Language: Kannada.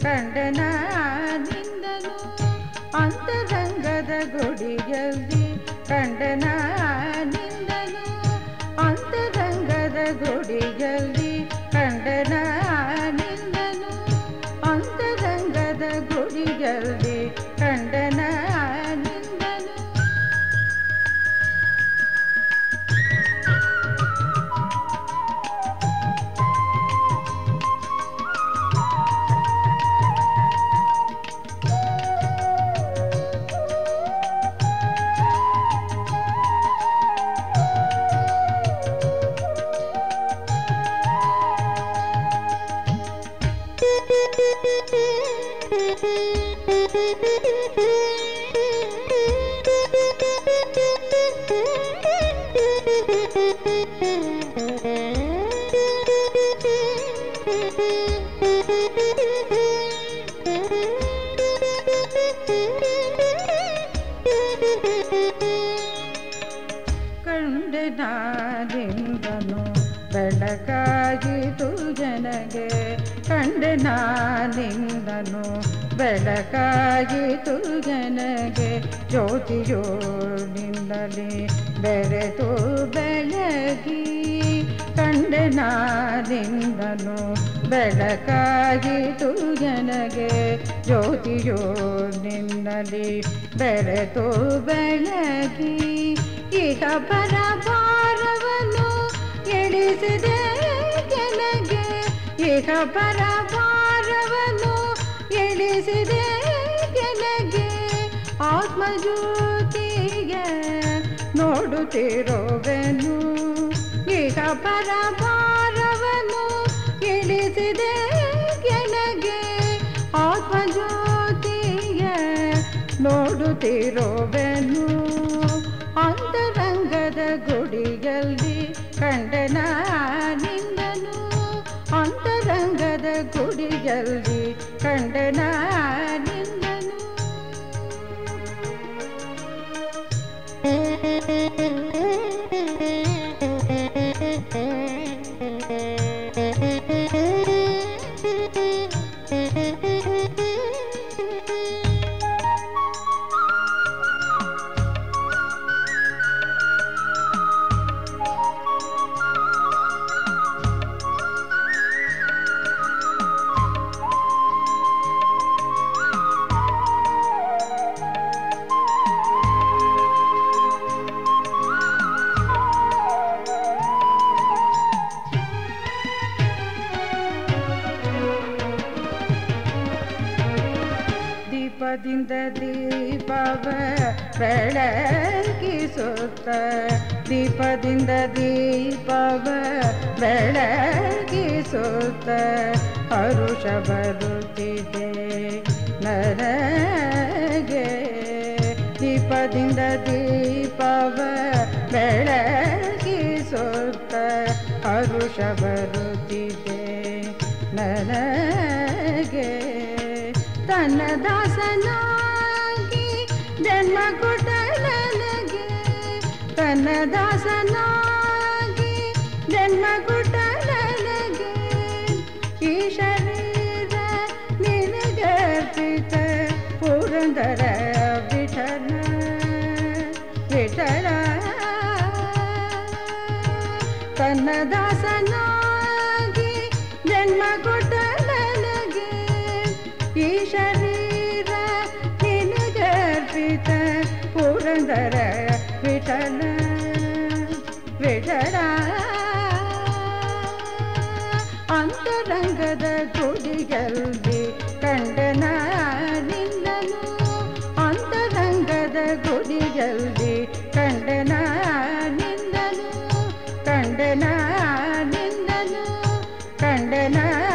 ಕಂಡನಾನಿಂದನು ಅಂತರಂಗದ ಗುಡಿಯಲ್ಲಿ ಕಂಡನಾನಿಂದನು ಅಂತರಂಗದ ಗುಡಿಯಲ್ಲಿ ಕಂಡನಾನಿಂದನು ಅಂತರಂಗದ ಗುಡಿಯಲ್ಲಿ ಕಂಡನಾನಿಂದನು ಕಂಡನಾನಿಂದನು ಬೆಳಕಾಗಿತು ಜನಗೆ ಕಂಡನಾನಿಂದನು ಬೆಳಕಾಗಿತು ಜನಗೆ ಜ್ಯೋತಿಯೋನಿಂದಲೇ ಬೆರೆತು ಬೆಳಗಿ ಕಂಡನಾನಿಂದನು ಬೆಳಕಾಗಿತು ಜನಗೆ ಜ್ಯೋತಿಯೋನಿಂದಲೇ ಬೆರೆತು ಬೆಳಗಿ ಈಗ ಪರಭಾರವನ್ನು ಎಳಿಸಿದೆ ಕೆಳಗೆ ಈಗ ಪರಭಾರವನ್ನು ಎಳಿಸಿದೆ ಕೆಳಗೆ ಆತ್ಮಜ್ಯೋತಿಗೆ ನೋಡುತ್ತಿರುವೆನು ಈಗ ಪರಭಾರವನ್ನು ಇಳಿಸಿದೆ ಕೆಳಗೆ ಆತ್ಮಜ್ಯೋತಿಗೆ ನೋಡುತ್ತಿರುವೆನು ಅಂತರಂಗದ ಗುಡಿಯಲ್ಲಿ ಕಂಡನಾನಿಂದನು ಅಂತರಂಗದ ಗುಡಿಯಲ್ಲಿ ಕಂಡನಾನಿಂದನು ದೀಪದಿಂದ ದೀಪವ ಬೆಳಗಿಸುತ್ತ ದೀಪದಿಂದ ದೀಪವ ಬೆಳಗಿಸುತ್ತ ಹರುಷ ಬರುತ್ತಿದೆ ನನಗೆ ದೀಪದಿಂದ ದೀಪವ ಬೆಳಗಿಸುತ್ತ ಹರುಷ ಬರುತ್ತಿದೆ ನನಗೆ ತನ್ನ ದಾಸನಾಗಿ ಜನ್ಮ ಕೊಟ್ಟ ನನಗೆ ತನ್ನ ದಾಸನಾಗಿ ಜನ್ಮ ಕೊಟ್ಟ ನನಗೆ ಈ ಶರೀರ ನಿನಗರ್ಪಿತ ಪುರಂದರ ವಿಠಲ ವಿಠಲ ತನ್ನ ದಾಸನಾಗಿ ಜನ್ಮ ಕೊಟ್ಟ ನನಗೆ ಈ ಶರೀರ ನಿನಗರ್ಪಿತ ಪುರಂದರ ವಿಠಲ ವಿಠಲ ಅಂತರಂಗದ ಗುಡಿಯಲ್ಲಿ ಕಂಡನಾನಿಂದನು ಅಂತರಂಗದ ಗುಡಿಯಲ್ಲಿ ಕಂಡನಾನಿಂದನು ಕಂಡನಾನಿಂದನು ಕಂಡನ